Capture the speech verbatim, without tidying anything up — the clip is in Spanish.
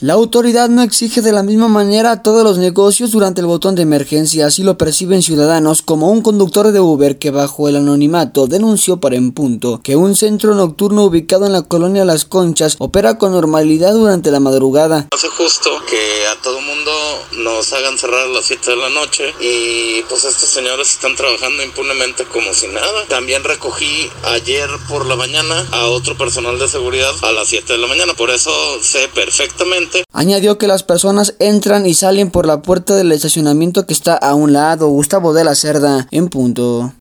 La autoridad no exige de la misma manera a todos los negocios durante el botón de emergencia, así lo perciben ciudadanos, como un conductor de Uber que bajo el anonimato denunció para En Punto que un centro nocturno ubicado en la colonia Las Conchas opera con normalidad durante la madrugada. Hace justo que a todo mundo nos hagan cerrar a las siete de la noche y pues estos señores están trabajando impunemente como si nada. También recogí ayer por la mañana a otro personal de seguridad a las siete de la mañana, por eso sé perfectamente. Añadió que las personas entran y salen por la puerta del estacionamiento que está a un lado. Gustavo de la Cerda, En Punto.